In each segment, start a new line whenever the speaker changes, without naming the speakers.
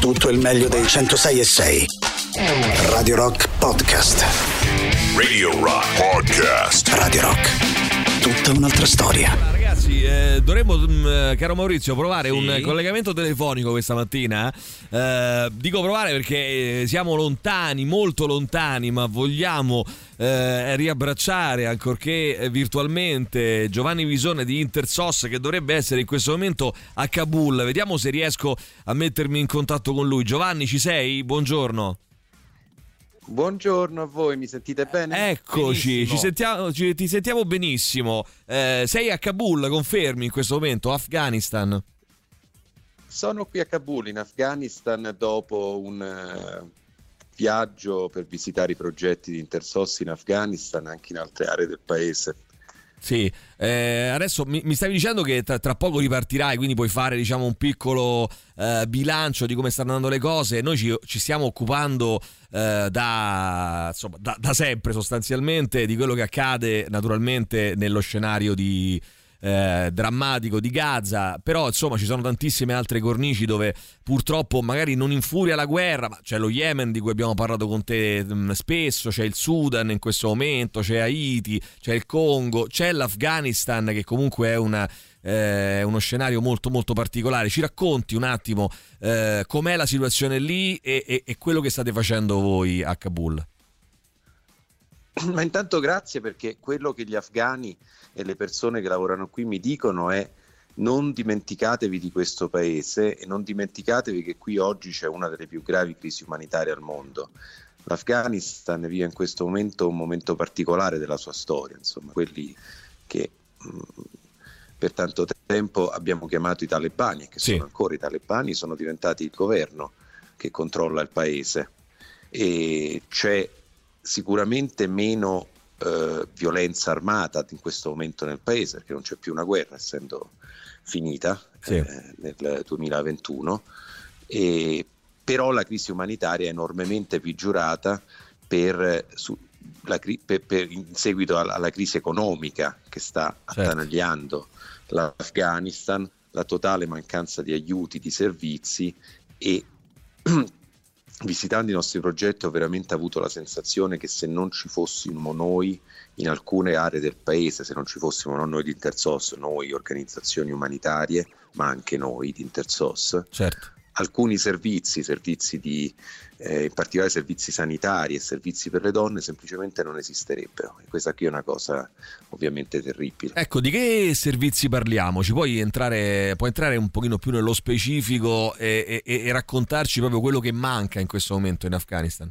Tutto il meglio dei 106.6. Radio Rock Podcast.
Radio Rock Podcast.
Radio Rock. Tutta un'altra storia.
Ragazzi, dovremmo, caro Maurizio, provare un collegamento telefonico questa mattina. Dico provare perché siamo lontani, molto lontani, ma vogliamo riabbracciare, ancorché virtualmente, Giovanni Visone di Intersos, che dovrebbe essere in questo momento a Kabul. Vediamo se riesco a mettermi in contatto con lui. Giovanni, ci sei? Buongiorno.
Buongiorno a voi, mi sentite bene?
Eccoci, ti sentiamo benissimo. Sei a Kabul, confermi in questo momento, Afghanistan?
Sono qui a Kabul, in Afghanistan, dopo un viaggio per visitare i progetti di Intersos in Afghanistan, anche in altre aree del paese.
Sì, adesso mi stavi dicendo che tra poco ripartirai, quindi puoi fare, diciamo, un piccolo bilancio di come stanno andando le cose. Noi ci stiamo occupando da sempre sostanzialmente di quello che accade naturalmente nello scenario drammatico di Gaza, però insomma ci sono tantissime altre cornici dove purtroppo magari non infuria la guerra, ma c'è lo Yemen di cui abbiamo parlato con te spesso, c'è il Sudan in questo momento, c'è Haiti, c'è il Congo, c'è l'Afghanistan che comunque è uno scenario molto molto particolare. Ci racconti un attimo com'è la situazione lì e quello che state facendo voi a Kabul?
Ma intanto grazie, perché quello che gli afghani e le persone che lavorano qui mi dicono è: non dimenticatevi di questo paese e non dimenticatevi che qui oggi c'è una delle più gravi crisi umanitarie al mondo. L'Afghanistan vive in questo momento un momento particolare della sua storia, insomma, quelli che per tanto tempo abbiamo chiamato i talebani e che sono ancora i talebani, sono diventati il governo che controlla il paese, e c'è sicuramente meno violenza armata in questo momento nel paese, perché non c'è più una guerra, essendo finita nel 2021, però la crisi umanitaria è enormemente peggiorata in seguito alla crisi economica che sta attanagliando l'Afghanistan, la totale mancanza di aiuti, di servizi. E visitando i nostri progetti ho veramente avuto la sensazione che se non ci fossimo noi in alcune aree del paese, se non ci fossimo noi di Intersos, noi organizzazioni umanitarie, ma anche noi di Intersos, alcuni servizi di in particolare servizi sanitari e servizi per le donne semplicemente non esisterebbero, e questa qui è una cosa ovviamente terribile.
Ecco, di che servizi parliamo? Puoi entrare un pochino più nello specifico e raccontarci proprio quello che manca in questo momento in Afghanistan?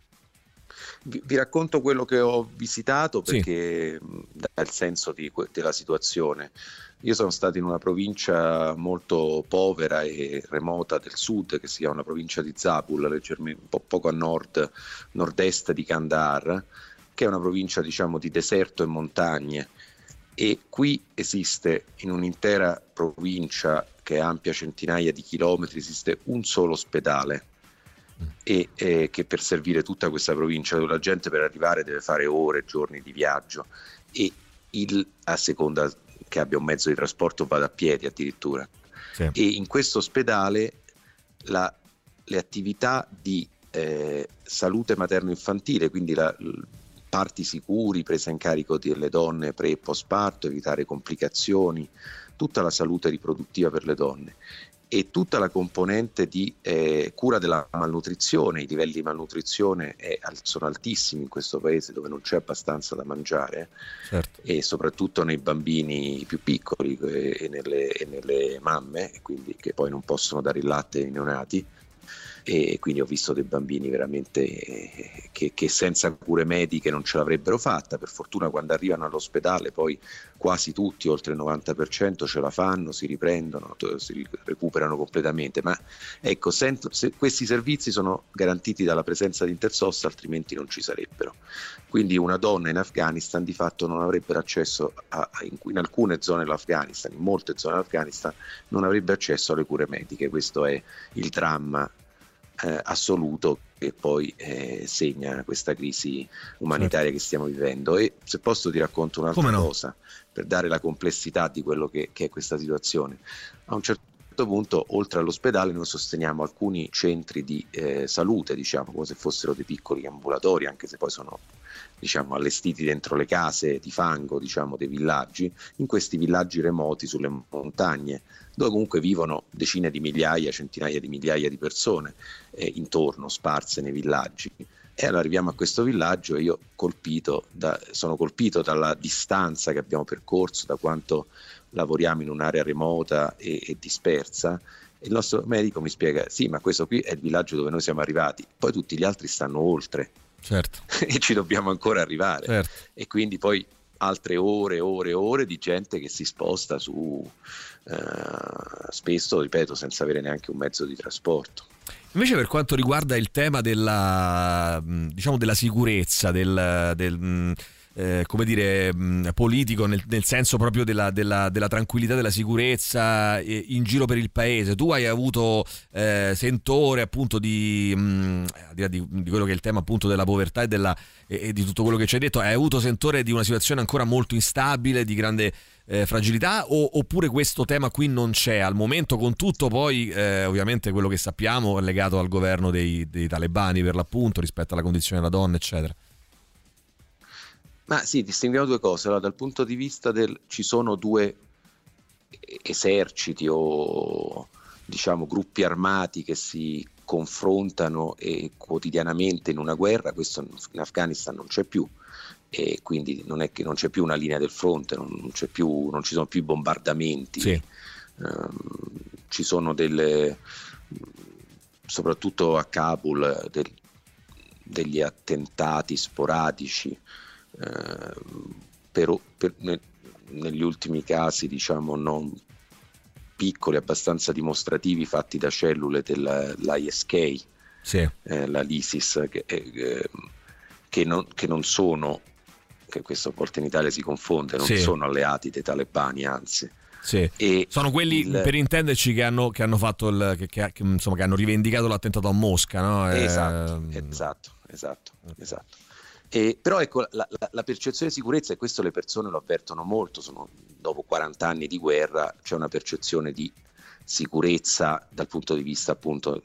Vi racconto quello che ho visitato, perché dà il senso della situazione. Io sono stato in una provincia molto povera e remota del sud, che si chiama la provincia di Zabul, leggermente poco a nord-est di Kandahar, che è una provincia, diciamo, di deserto e montagne, e qui esiste, in un'intera provincia che è ampia centinaia di chilometri, esiste un solo ospedale, e che per servire tutta questa provincia, dove la gente per arrivare deve fare ore, giorni di viaggio, e a seconda che abbia un mezzo di trasporto vada a piedi addirittura. E in questo ospedale le attività di salute materno-infantile, quindi parti sicuri, presa in carico delle donne pre e post parto, evitare complicazioni, tutta la salute riproduttiva per le donne e tutta la componente di cura della malnutrizione. I livelli di malnutrizione sono altissimi in questo paese, dove non c'è abbastanza da mangiare, e soprattutto nei bambini più piccoli e nelle mamme, quindi che poi non possono dare il latte ai neonati. E quindi ho visto dei bambini veramente che senza cure mediche non ce l'avrebbero fatta. Per fortuna quando arrivano all'ospedale poi quasi tutti, oltre il 90%, ce la fanno, si riprendono, si recuperano completamente. Ma ecco, questi servizi sono garantiti dalla presenza di Intersos, altrimenti non ci sarebbero. Quindi una donna in Afghanistan di fatto non avrebbe accesso in alcune zone dell'Afghanistan, in molte zone dell'Afghanistan non avrebbe accesso alle cure mediche. Questo è il dramma assoluto che poi segna questa crisi umanitaria che stiamo vivendo. E se posso ti racconto un'altra cosa per dare la complessità di quello che è questa situazione. A un certo certo punto, oltre all'ospedale, noi sosteniamo alcuni centri di salute, diciamo, come se fossero dei piccoli ambulatori, anche se poi sono, diciamo, allestiti dentro le case di fango, diciamo, dei villaggi, in questi villaggi remoti sulle montagne, dove comunque vivono decine di migliaia, centinaia di migliaia di persone intorno, sparse nei villaggi. E allora arriviamo a questo villaggio e io sono colpito dalla distanza che abbiamo percorso, da quanto lavoriamo in un'area remota e dispersa. E il nostro medico mi spiega: sì, ma questo qui è il villaggio dove noi siamo arrivati, poi tutti gli altri stanno oltre.
Certo.
E ci dobbiamo ancora arrivare.
Certo.
E quindi poi altre ore di gente che si sposta spesso, ripeto, senza avere neanche un mezzo di trasporto.
Invece per quanto riguarda il tema della sicurezza, come dire, politico, nel senso proprio della tranquillità, della sicurezza in giro per il paese, tu hai avuto sentore appunto al di là di quello che è il tema appunto della povertà e di tutto quello che ci hai detto, hai avuto sentore di una situazione ancora molto instabile, di grande fragilità, oppure questo tema qui non c'è al momento, con tutto poi ovviamente quello che sappiamo è legato al governo dei talebani, per l'appunto, rispetto alla condizione della donna, eccetera?
Ma sì, distinguiamo due cose. Allora, dal punto di vista ci sono due eserciti o, diciamo, gruppi armati che si confrontano quotidianamente in una guerra. Questo in Afghanistan non c'è più, e quindi non è che non c'è più una linea del fronte, non ci sono più bombardamenti.
Sì.
Ci sono soprattutto a Kabul degli attentati sporadici, negli ultimi casi, diciamo, non piccoli, abbastanza dimostrativi, fatti da cellule dell'ISK,
sì.
l'ISIS, che non sono, che questo a volte in Italia si confonde, non
sì.
sono alleati dei talebani, anzi.
Sì. E sono quelli, per intenderci, che hanno fatto che hanno rivendicato l'attentato a Mosca, no?
Esatto. Però ecco, la percezione di sicurezza, e questo le persone lo avvertono molto, dopo 40 anni di guerra c'è una percezione di sicurezza dal punto di vista appunto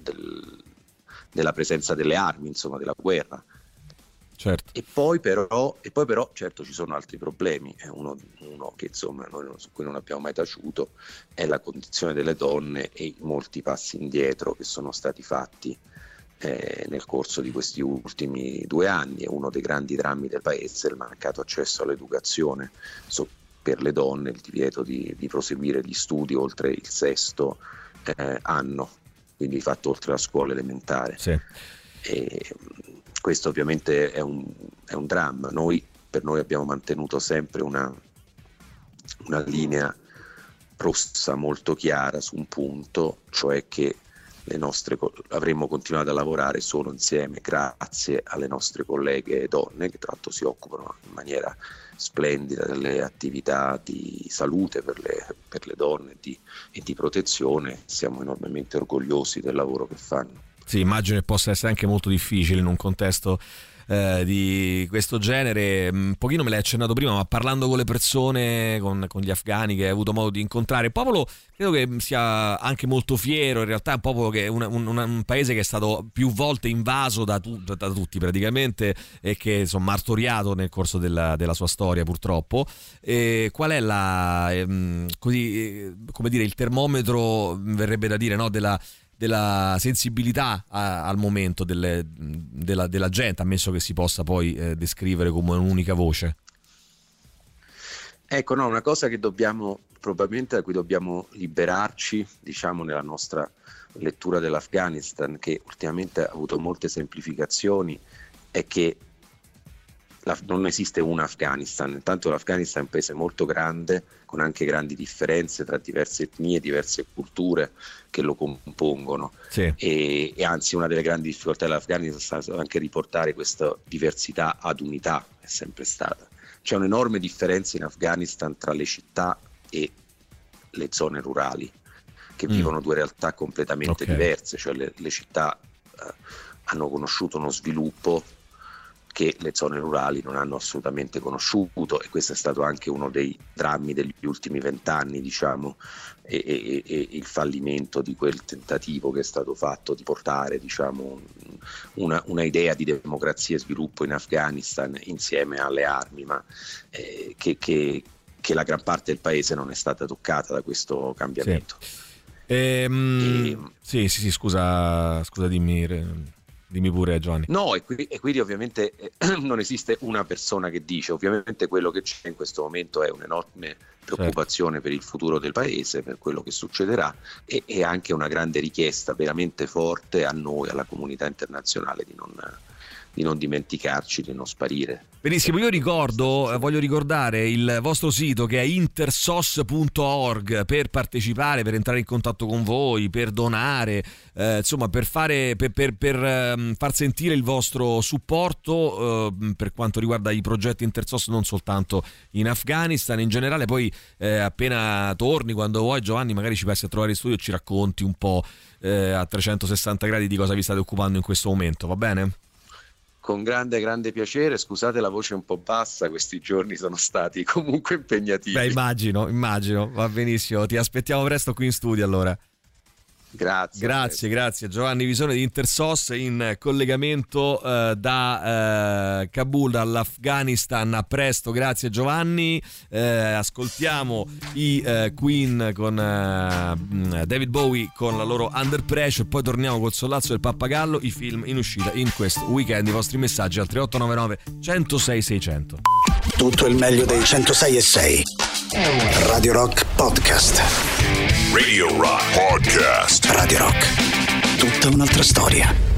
della presenza delle armi, insomma, della guerra.
Certo.
E poi però certo ci sono altri problemi. Uno che, insomma, noi su cui non abbiamo mai taciuto è la condizione delle donne e i molti passi indietro che sono stati fatti nel corso di questi ultimi 2 anni. Uno dei grandi drammi del paese è il mancato accesso all'educazione per le donne, il divieto di proseguire gli studi oltre il 6° anno, quindi fatto oltre la scuola elementare.
Sì.
E questo ovviamente è un dramma. Per noi abbiamo mantenuto sempre una linea rossa molto chiara su un punto, cioè che avremmo continuato a lavorare solo insieme grazie alle nostre colleghe donne, che tra l'altro si occupano in maniera splendida delle attività di salute per le donne e di protezione. Siamo enormemente orgogliosi del lavoro che fanno.
Sì, immagino che possa essere anche molto difficile in un contesto di questo genere. Un pochino me l'hai accennato prima, ma parlando con le persone, con gli afghani che hai avuto modo di incontrare, il popolo credo che sia anche molto fiero. In realtà è un popolo che è un paese che è stato più volte invaso da tutti praticamente, e che insomma martoriato nel corso della sua storia, purtroppo. Qual è come dire, il termometro, verrebbe da dire, no, della sensibilità al momento della gente, ammesso che si possa poi descrivere come un'unica voce?
Ecco, no, una cosa che probabilmente da cui dobbiamo liberarci, diciamo, nella nostra lettura dell'Afghanistan, che ultimamente ha avuto molte semplificazioni, è che non esiste un Afghanistan. Intanto l'Afghanistan è un paese molto grande, con anche grandi differenze tra diverse etnie, diverse culture che lo compongono.
Sì.
E anzi, una delle grandi difficoltà dell'Afghanistan è stato anche riportare questa diversità ad unità, è sempre stata. C'è un'enorme differenza in Afghanistan tra le città e le zone rurali, che vivono due realtà completamente diverse. Cioè le città hanno conosciuto uno sviluppo che le zone rurali non hanno assolutamente conosciuto, e questo è stato anche uno dei drammi degli ultimi 20 anni, diciamo, e il fallimento di quel tentativo che è stato fatto di portare, diciamo, una idea di democrazia e sviluppo in Afghanistan insieme alle armi, ma che la gran parte del paese non è stata toccata da questo cambiamento.
Sì, scusa, dimmi pure, Giovanni.
No, e quindi ovviamente non esiste una persona che dice, ovviamente quello che c'è in questo momento è un'enorme preoccupazione per il futuro del paese, per quello che succederà, e anche una grande richiesta veramente forte a noi, alla comunità internazionale, di non dimenticarci, di non sparire.
Benissimo, io voglio ricordare il vostro sito, che è intersos.org, per partecipare, per entrare in contatto con voi, per donare, insomma per far sentire il vostro supporto per quanto riguarda i progetti Intersos, non soltanto in Afghanistan, in generale. Poi appena torni, quando vuoi, Giovanni, magari ci passi a trovare in studio e ci racconti un po' a 360 gradi di cosa vi state occupando in questo momento, va bene?
Con grande piacere. Scusate la voce un po' bassa, questi giorni sono stati comunque impegnativi.
Beh, immagino, va benissimo, ti aspettiamo presto qui in studio allora. Grazie Giovanni Visone di Intersos, in collegamento da Kabul, dall'Afghanistan. A presto, grazie Giovanni. Ascoltiamo i Queen con David Bowie con la loro Under Pressure, poi torniamo col Sollazzo del Pappagallo, i film in uscita in questo weekend. I vostri messaggi al 3899 106 600.
Tutto il meglio dei 106.6 Radio Rock Podcast.
Radio Rock Podcast.
Radio Rock, tutta un'altra storia.